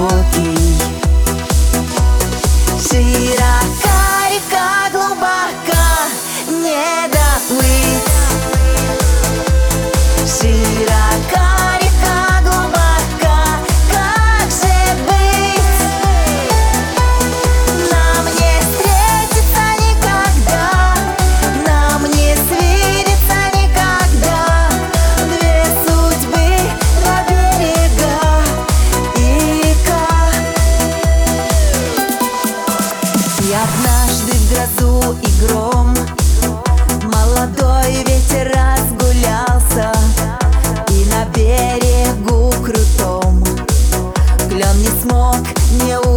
глубокий. Широка река, глубока, не доплыть. Широка река, глубока, как же быть? Нам не встретиться никогда, нам не свидеться никогда. Две судьбы, два берега и река. И однажды в грозу и гром молодой ветер разгулялся, и на берегу крутом клен не смог не